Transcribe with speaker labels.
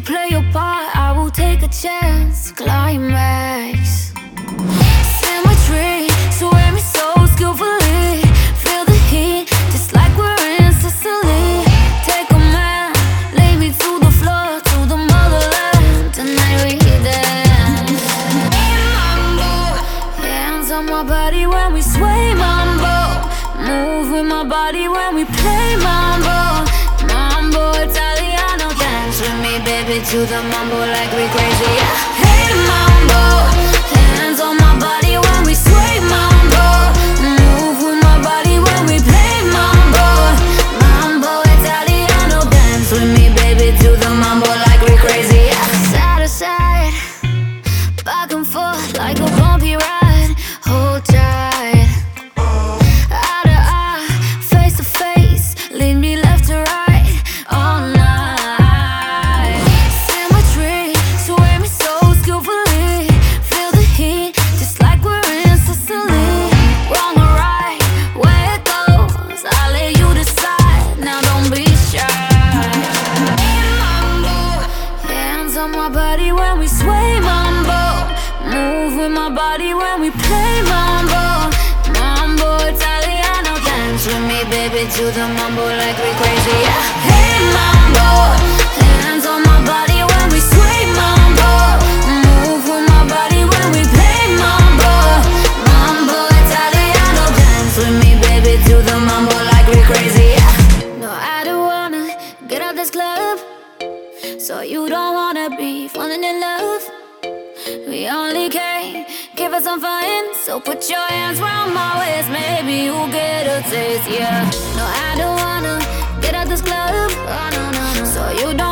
Speaker 1: play your part, I will take a chance. Climax. Symmetry, sway me so skillfully. Feel the heat, just like we're in Sicily. Take a man, lay me to the floor, to the motherland. Tonight we dance. Mambo, hands on my body when we sway. Mambo, move with my body when we play. Mambo, mambo Italiano. Dance with me, baby, to the mambo like we crazy. Hey mambo, hands on my body when we sway. Mambo, move with my body when we play. Mambo, mambo Italiano. Dance with me, baby, to the mambo like we crazy. Side to side, back and forth like a bumpy ride. Hold tight, eye to eye, face to face. Lead me left to right all night. Symmetry, sway me so skillfully. Feel the heat, just like we're in Sicily. Wrong or right, where it goes, I'll let you decide. Now don't be shy. Mambo, hands on my body when we sway. Mambo, move with my body when we play. Mambo, mambo Italiano. Dance with me, baby, to the mambo like we crazy. Hey mambo, hands on my body when we sway. Mambo, move with my body when we play. Mambo, mambo Italiano. Dance with me, baby, to the mambo like we crazy. No, I don't wanna get out this club, so you don't wanna be falling in love. We only came, give us some fun. So put your hands round my waist, maybe you'll get a taste, yeah. No, I don't wanna get out this club, oh, no, no, no. So you don't